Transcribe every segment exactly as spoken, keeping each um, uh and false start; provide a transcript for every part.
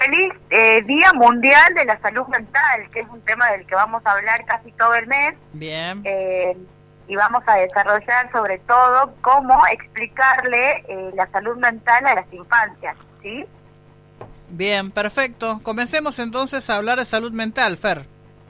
Feliz eh, Día Mundial de la Salud Mental, que es un tema del que vamos a hablar casi todo el mes. Bien. Eh, y vamos a desarrollar sobre todo cómo explicarle eh, la salud mental a las infancias, ¿sí? Bien, perfecto. Comencemos entonces a hablar de salud mental, Fer.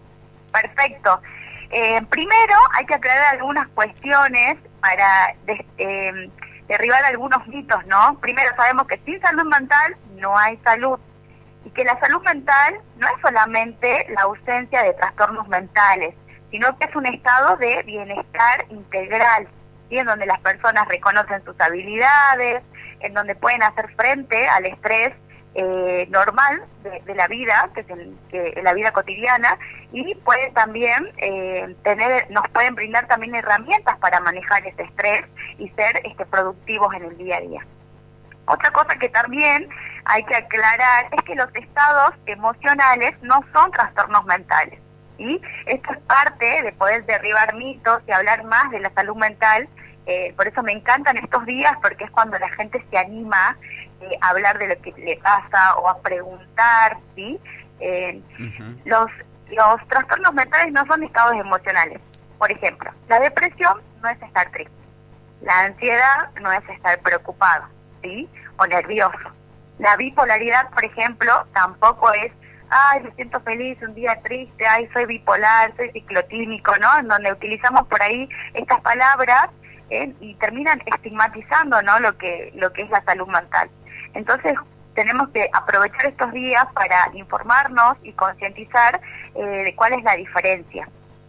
Perfecto. Eh, primero hay que aclarar algunas cuestiones para de, eh, derribar algunos mitos, ¿no? Primero sabemos que sin salud mental no hay salud. Y que la salud mental no es solamente la ausencia de trastornos mentales, sino que es un estado de bienestar integral, ¿sí? En donde las personas reconocen sus habilidades, en donde pueden hacer frente al estrés eh, normal de, de la vida, que es el, que, la vida cotidiana, y pueden también eh, tener, nos pueden brindar también herramientas para manejar ese estrés y ser este, productivos en el día a día. Otra cosa que también hay que aclarar es que los estados emocionales no son trastornos mentales, ¿sí? Esto es parte de poder derribar mitos y hablar más de la salud mental. Eh, por eso me encantan estos días, porque es cuando la gente se anima eh, a hablar de lo que le pasa o a preguntar, ¿sí? Eh, uh-huh. los, los trastornos mentales no son estados emocionales. Por ejemplo, la depresión no es estar triste, la ansiedad no es estar preocupado, ¿sí? O nervioso. La bipolaridad, por ejemplo, tampoco es, ay, me siento feliz, un día triste, ay, soy bipolar, soy ciclotímico, ¿no? En donde utilizamos por ahí estas palabras ¿eh? y terminan estigmatizando, ¿no? Lo que, lo que es la salud mental. Entonces, tenemos que aprovechar estos días para informarnos y concientizar eh, de cuál es la diferencia.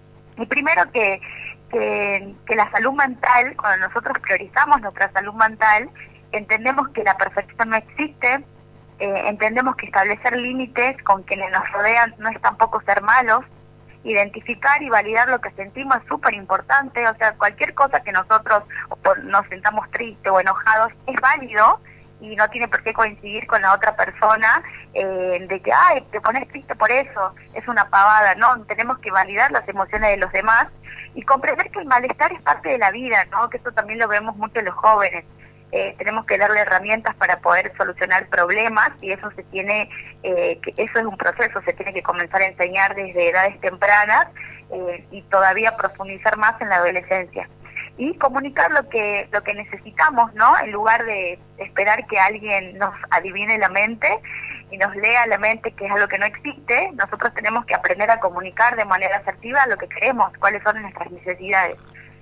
Y primero que, que, que la salud mental, cuando nosotros priorizamos nuestra salud mental, entendemos que la perfección no existe, eh, entendemos que establecer límites con quienes nos rodean no es tampoco ser malos, identificar y validar lo que sentimos es súper importante, o sea, cualquier cosa que nosotros nos sentamos tristes o enojados es válido y no tiene por qué coincidir con la otra persona eh, de que, ay, te pones triste por eso, es una pavada, no, tenemos que validar las emociones de los demás y comprender que el malestar es parte de la vida, ¿no? Que eso también lo vemos mucho en los jóvenes. Eh, tenemos que darle herramientas para poder solucionar problemas y eso se tiene, eh, que eso es un proceso, se tiene que comenzar a enseñar desde edades tempranas eh, y todavía profundizar más en la adolescencia. Y comunicar lo que lo que necesitamos, ¿no? En lugar de esperar que alguien nos adivine la mente y nos lea la mente, que es algo que no existe, nosotros tenemos que aprender a comunicar de manera asertiva lo que queremos, cuáles son nuestras necesidades.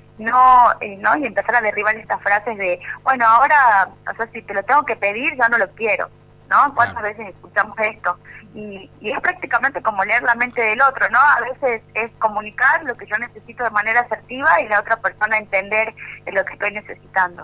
No, eh, no y empezar a derribar estas frases de, bueno, ahora, o sea, si te lo tengo que pedir, ya no lo quiero, ¿no? ¿Cuántas ah. veces escuchamos esto? Y, y es prácticamente como leer la mente del otro, ¿no? A veces es comunicar lo que yo necesito de manera asertiva y la otra persona entender lo que estoy necesitando.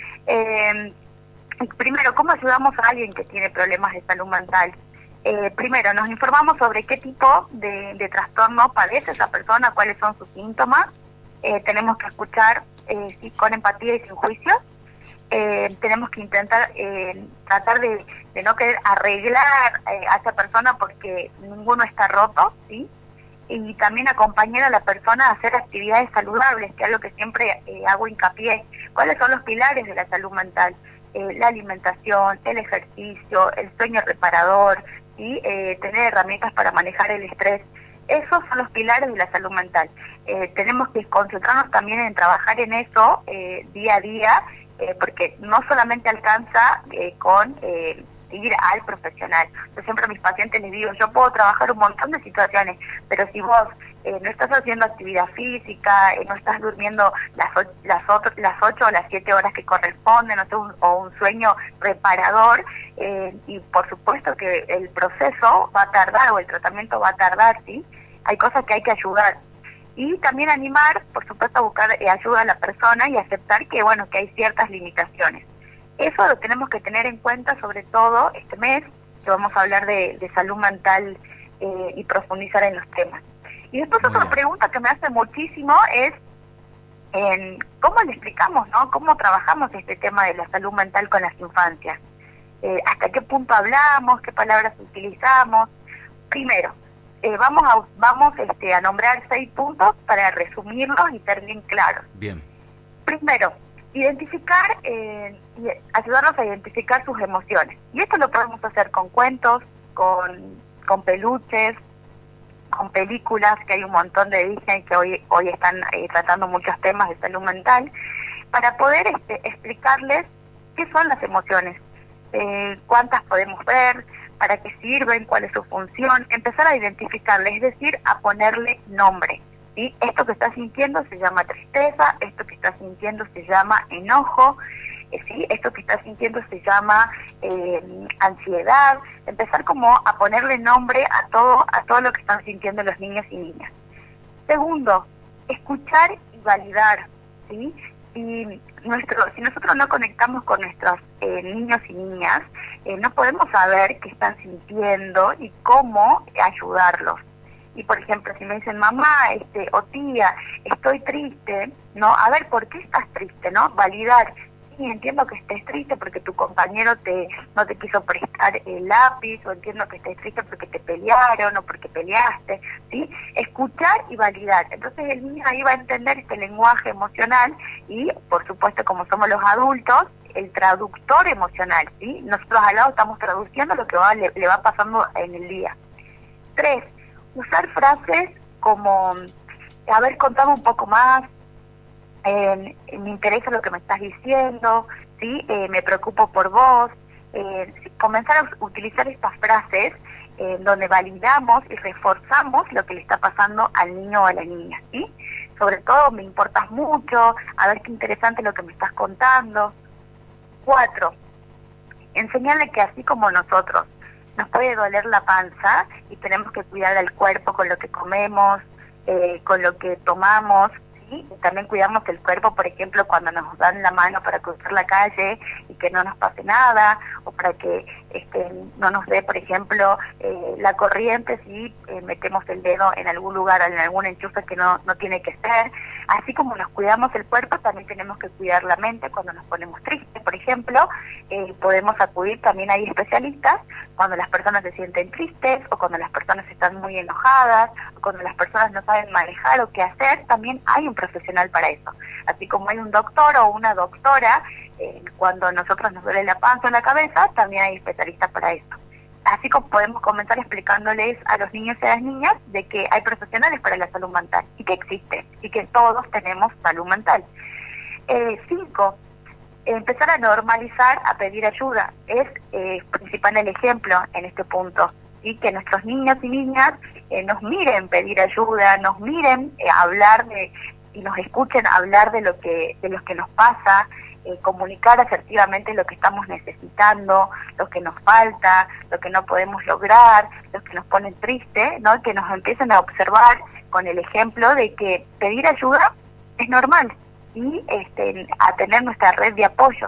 Eh, primero, ¿cómo ayudamos a alguien que tiene problemas de salud mental? Eh, primero, nos informamos sobre qué tipo de, de trastorno padece esa persona, cuáles son sus síntomas. Eh, tenemos que escuchar eh, sí, con empatía y sin juicio. Eh, tenemos que intentar eh, tratar de, de no querer arreglar eh, a esa persona porque ninguno está roto, ¿sí? Y también acompañar a la persona a hacer actividades saludables, que es lo que siempre eh, hago hincapié. ¿Cuáles son los pilares de la salud mental? Eh, la alimentación, el ejercicio, el sueño reparador, ¿sí? Eh, tener herramientas para manejar el estrés. Esos son los pilares de la salud mental. Eh, tenemos que concentrarnos también en trabajar en eso eh, día a día, eh, porque no solamente alcanza eh, con eh, ir al profesional. Yo siempre a mis pacientes les digo, yo puedo trabajar un montón de situaciones, pero si vos eh, no estás haciendo actividad física, eh, no estás durmiendo las, las, otro, las ocho o las siete horas que corresponden, o, sea, un, o un sueño reparador, eh, y por supuesto que el proceso va a tardar o el tratamiento va a tardar, ¿sí? Hay cosas que hay que ayudar. Y también animar, por supuesto, a buscar eh, ayuda a la persona y aceptar que, bueno, que hay ciertas limitaciones. Eso lo tenemos que tener en cuenta, sobre todo este mes, que vamos a hablar de, de salud mental eh, y profundizar en los temas. Y después Muy otra bien. pregunta que me hace muchísimo es, en ¿cómo le explicamos, no? ¿Cómo trabajamos este tema de la salud mental con las infancias? Eh, ¿Hasta qué punto hablamos? ¿Qué palabras utilizamos? Primero, eh, vamos a vamos este, a nombrar seis puntos para resumirlos y ser bien claros. Bien. Primero, identificar, eh, y ayudarnos a identificar sus emociones. Y esto lo podemos hacer con cuentos, con, con peluches, con películas, que hay un montón de Disney que hoy hoy están eh, tratando muchos temas de salud mental, para poder este, explicarles qué son las emociones, eh, cuántas podemos ver, para qué sirven, cuál es su función, empezar a identificarle, es decir, a ponerle nombre. ¿Sí? Esto que estás sintiendo se llama tristeza, esto que estás sintiendo se llama enojo, eh, ¿sí? Esto que estás sintiendo se llama eh, ansiedad. Empezar como a ponerle nombre a todo, a todo lo que están sintiendo los niños y niñas. Segundo, escuchar y validar, ¿sí? Y nuestro, si nosotros no conectamos con nuestros eh, niños y niñas, eh, no podemos saber qué están sintiendo y cómo ayudarlos. Y por ejemplo, si me dicen, mamá, este, o tía, estoy triste, ¿no? A ver, ¿por qué estás triste, no? Validar. Sí, entiendo que estés triste porque tu compañero te no te quiso prestar el lápiz, o entiendo que estés triste porque te pelearon o porque peleaste, ¿sí? Escuchar y validar. Entonces el niño ahí va a entender este lenguaje emocional y, por supuesto, como somos los adultos, el traductor emocional, ¿sí? Nosotros al lado estamos traduciendo lo que va, le, le va pasando en el día. Tres, usar frases como, a ver, contame un poco más, eh, me interesa lo que me estás diciendo, ¿sí? Eh, me preocupo por vos. Eh, comenzar a utilizar estas frases eh, donde validamos y reforzamos lo que le está pasando al niño o a la niña, ¿sí? Sobre todo, me importas mucho, a ver qué interesante lo que me estás contando. Cuatro, enseñarle que así como nosotros nos puede doler la panza y tenemos que cuidar del cuerpo con lo que comemos, eh, con lo que tomamos, ¿sí? Y también cuidamos el cuerpo, por ejemplo, cuando nos dan la mano para cruzar la calle y que no nos pase nada, o para que este, no nos dé, por ejemplo, eh, la corriente si eh, metemos el dedo en algún lugar, en algún enchufe que no, no tiene que ser. Así como nos cuidamos el cuerpo, también tenemos que cuidar la mente cuando nos ponemos tristes, por ejemplo. Eh, podemos acudir, también hay especialistas, cuando las personas se sienten tristes, o cuando las personas están muy enojadas, o cuando las personas no saben manejar o qué hacer, también hay un profesional para eso. Así como hay un doctor o una doctora, eh, cuando a nosotros nos duele la panza o la cabeza, también hay especialistas para eso. Así como podemos comenzar explicándoles a los niños y a las niñas de que hay profesionales para la salud mental y que existe y que todos tenemos salud mental. Eh, cinco, empezar a normalizar a pedir ayuda. Es eh, principal el ejemplo en este punto, y que nuestros niños y niñas eh, nos miren pedir ayuda, nos miren eh, hablar de y nos escuchen hablar de lo que de lo que nos pasa. Eh, comunicar asertivamente lo que estamos necesitando, lo que nos falta, lo que no podemos lograr, lo que nos pone triste, ¿no? Que nos empiecen a observar con el ejemplo de que pedir ayuda es normal y este, a tener nuestra red de apoyo.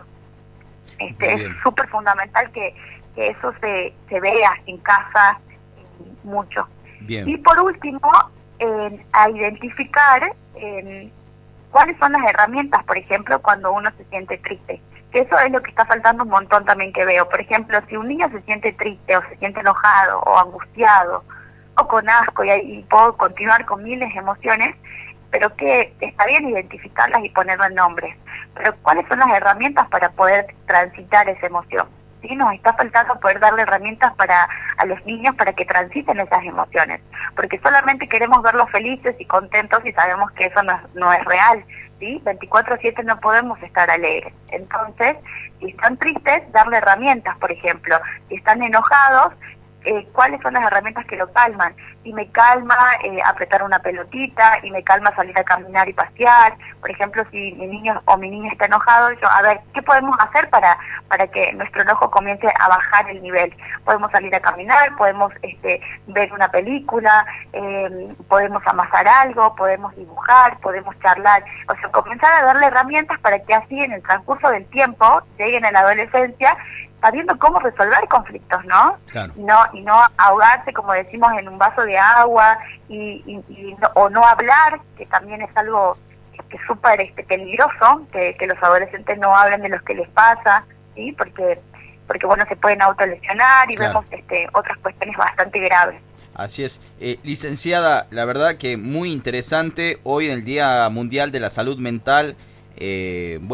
Este, es súper fundamental que, que eso se, se vea en casa eh, mucho. Bien. Y por último, eh, a identificar eh, ¿cuáles son las herramientas, por ejemplo, cuando uno se siente triste? Que eso es lo que está faltando un montón también que veo. Por ejemplo, si un niño se siente triste o se siente enojado o angustiado o con asco, y, y puedo continuar con miles de emociones, pero que está bien identificarlas y ponerle nombres. Pero ¿cuáles son las herramientas para poder transitar esa emoción? ¿Sí? Nos está faltando poder darle herramientas para a los niños para que transiten esas emociones, porque solamente queremos verlos felices y contentos y sabemos que eso no es, no es real, ¿sí? veinticuatro siete no podemos estar alegres. Entonces, si están tristes, darle herramientas, por ejemplo. Si están enojados, eh, ¿cuáles son las herramientas que lo calman? Y me calma eh, apretar una pelotita, y me calma salir a caminar y pasear. Por ejemplo, si mi niño o mi niña está enojado, yo, a ver, ¿qué podemos hacer para para que nuestro enojo comience a bajar el nivel? Podemos salir a caminar, podemos este, ver una película, eh, podemos amasar algo, podemos dibujar, podemos charlar. O sea, comenzar a darle herramientas para que así en el transcurso del tiempo lleguen a la adolescencia sabiendo cómo resolver conflictos, ¿no? Claro. Y no y no ahogarse, como decimos, en un vaso de agua, y, y, y no, o no hablar, que también es algo que es súper este, peligroso, que, que los adolescentes no hablen de lo que les pasa, ¿sí? Porque, porque bueno, se pueden autolesionar y claro. vemos este, otras cuestiones bastante graves. Así es. Eh, licenciada, la verdad que muy interesante hoy en el Día Mundial de la Salud Mental. Eh, bueno,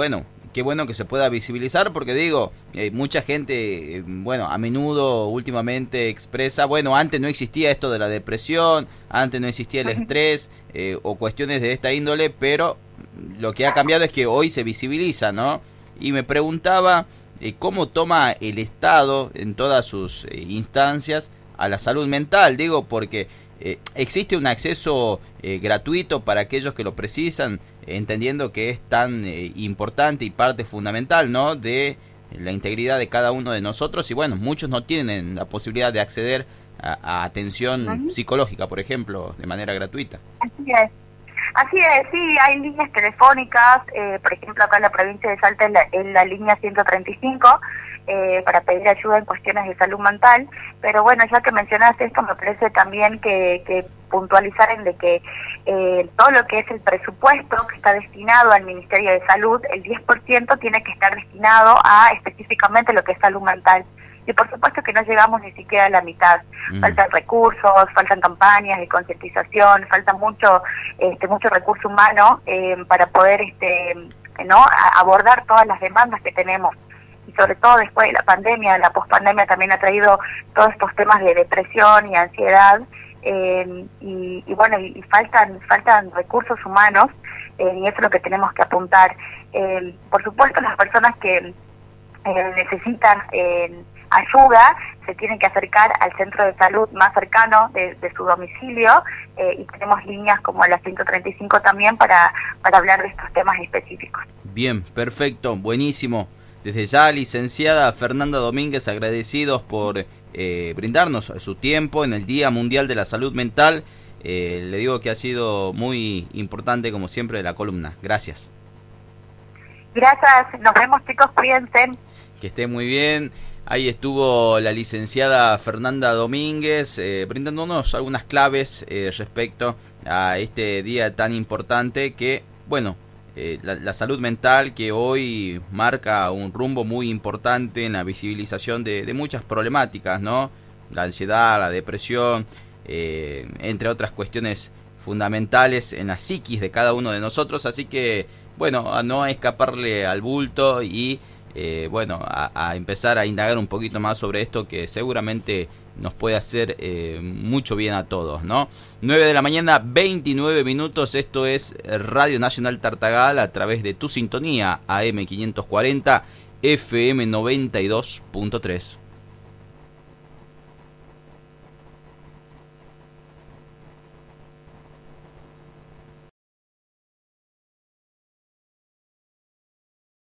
qué bueno que se pueda visibilizar, porque digo, eh, mucha gente, eh, bueno, a menudo últimamente expresa, bueno, antes no existía esto de la depresión, antes no existía el estrés eh, o cuestiones de esta índole, pero lo que ha cambiado es que hoy se visibiliza, ¿no? Y me preguntaba eh, cómo toma el Estado en todas sus eh, instancias a la salud mental, digo, porque eh, existe un acceso eh, gratuito para aquellos que lo precisan, entendiendo que es tan eh, importante y parte fundamental, ¿no?, de la integridad de cada uno de nosotros, y bueno, muchos no tienen la posibilidad de acceder a, a atención uh-huh. psicológica, por ejemplo, de manera gratuita. Así es, así es, sí, hay líneas telefónicas, eh, por ejemplo, acá en la provincia de Salta en la, en la línea ciento treinta y cinco, eh, para pedir ayuda en cuestiones de salud mental, pero bueno, ya que mencionaste esto, me parece también que, que puntualizar en de que eh, todo lo que es el presupuesto que está destinado al Ministerio de Salud, el diez por ciento tiene que estar destinado a específicamente lo que es salud mental. Y por supuesto que no llegamos ni siquiera a la mitad. Mm. Faltan recursos, faltan campañas de concientización, falta mucho este mucho recurso humano eh, para poder este no a abordar todas las demandas que tenemos. Y sobre todo después de la pandemia, la pospandemia también ha traído todos estos temas de depresión y ansiedad. Eh, y, y bueno, y, y faltan faltan recursos humanos, eh, y eso es lo que tenemos que apuntar. Eh, por supuesto, las personas que eh, necesitan eh, ayuda se tienen que acercar al centro de salud más cercano de, de su domicilio, eh, y tenemos líneas como la ciento treinta y cinco también para, para hablar de estos temas específicos. Bien, perfecto, buenísimo. Desde ya, licenciada Fernanda Domínguez, agradecidos por eh, brindarnos su tiempo en el Día Mundial de la Salud Mental. Eh, le digo que ha sido muy importante, como siempre, la columna. Gracias. Gracias, nos vemos, chicos, cuídense. Que esté muy bien. Ahí estuvo la licenciada Fernanda Domínguez eh, brindándonos algunas claves eh, respecto a este día tan importante que, bueno, Eh, la, la salud mental, que hoy marca un rumbo muy importante en la visibilización de, de muchas problemáticas, ¿no? La ansiedad, la depresión, eh, entre otras cuestiones fundamentales en la psiquis de cada uno de nosotros, así que, bueno, a no escaparle al bulto y, eh, bueno, a, a empezar a indagar un poquito más sobre esto, que seguramente nos puede hacer eh, mucho bien a todos, ¿no? nueve de la mañana, veintinueve minutos, esto es Radio Nacional Tartagal a través de tu sintonía A M quinientos cuarenta, F M noventa y dos punto tres.